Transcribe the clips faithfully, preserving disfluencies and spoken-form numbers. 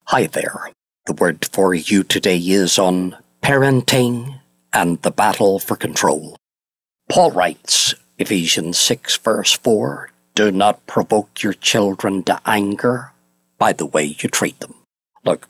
Hi there. The word for you today is on parenting and the battle for control. Paul writes, Ephesians six verse four, do not provoke your children to anger by the way you treat them. Look,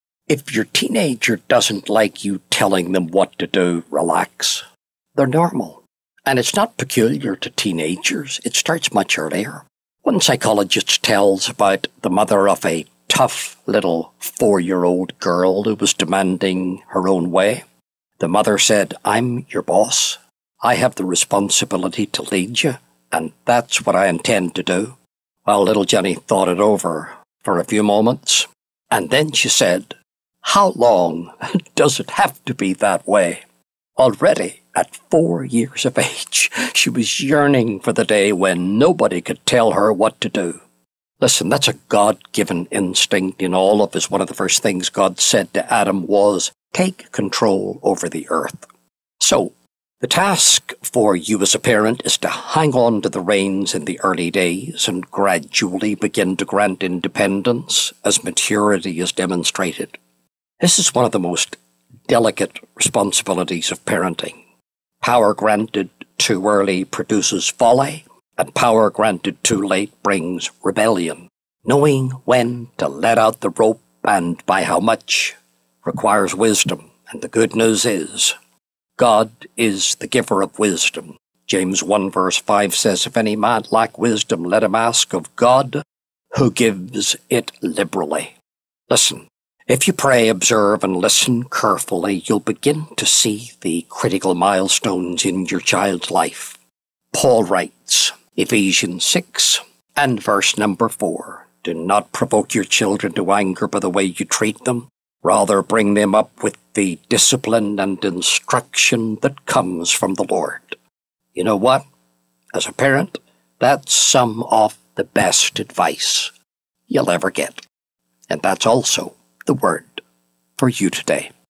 if your teenager doesn't like you telling them what to do, relax. They're normal. And it's not peculiar to teenagers. It starts much earlier. One psychologist tells about the mother of a tough little four-year-old girl who was demanding her own way. The mother said, I'm your boss. I have the responsibility to lead you, and that's what I intend to do. Well, little Jenny thought it over for a few moments, and then she said, how long does it have to be that way? Already, at four years of age, she was yearning for the day when nobody could tell her what to do. Listen, that's a God-given instinct in all of us. One of the first things God said to Adam was, take control over the earth. So, the task for you as a parent is to hang on to the reins in the early days and gradually begin to grant independence as maturity is demonstrated. This is one of the most delicate responsibilities of parenting. Power granted too early produces folly, and power granted too late brings rebellion. Knowing when to let out the rope and by how much requires wisdom. And the good news is, God is the giver of wisdom. James one verse five says, if any man lack wisdom, let him ask of God, who gives it liberally. Listen, if you pray, observe, and listen carefully, you'll begin to see the critical milestones in your child's life. Paul writes, Ephesians six and verse number four, do not provoke your children to anger by the way you treat them. Rather, bring them up with the discipline and instruction that comes from the Lord. You know what? As a parent, that's some of the best advice you'll ever get. And that's also the word for you today.